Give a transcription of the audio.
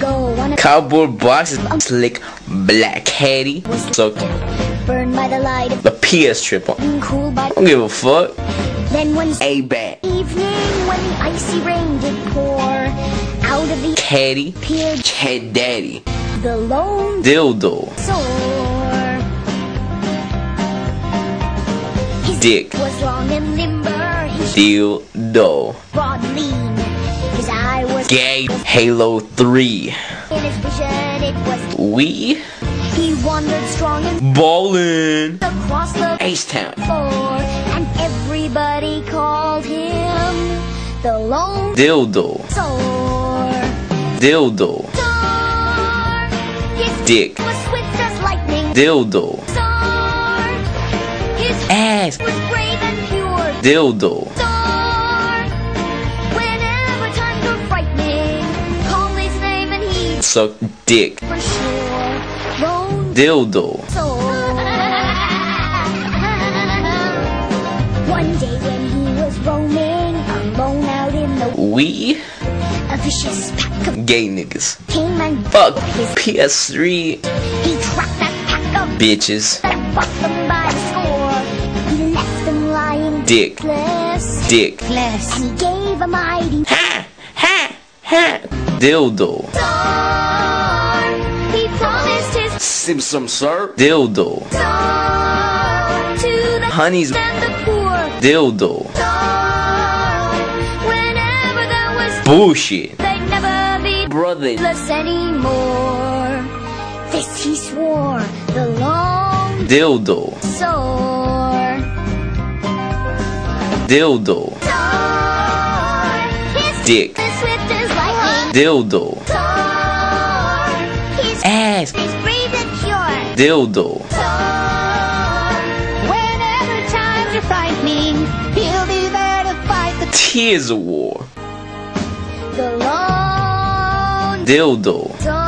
go on a Cardboard box is slick black caddy. So burned by the light of the PS triple. cool by Don't give a fuck. then one A-Bat. evening when the icy rain did pour out of the Caddy. appeared Cat Daddy. the lone Dildo. sore. His Dick. was long and limber, his Dildo. broad lean, his eye was Gay. Halo 3. in his vision it was We he wandered strong and ballin'. across the H-Town. floor, and everybody called him the lone Dildo. sore. Dildo. Sore. His Dick. was swift as lightning. Dildo. Sore. His Ass. was brave and pure. Dildo. Sore. Whenever times were frightening, call his name and he'd Suck dick. for sure. Lone Dildo. sore. One day when he was roaming alone out in the We a vicious pack of gay niggas. came and Fuck his PS3 he tracked that pack of bitches. that bought them by the score. He left them lying Dick. dickless, Dick. and he gave a mighty Ha! Ha! Ha! Dildo. star. He promised his Simpson sir. Dildo. star to the Honeys. and the poor. Dildo. Star. Whenever there was Bullshit. they'd never be Brother. less anymore. This he swore, the long Dildo. sore. Dildo. Star. His Dick. as swift as lightning. Dildo. Star. His Ass. is brave and pure. Dildo. Star. Whenever times are frightening, he'll be there to fight the Tears of War. lone Dildo. star.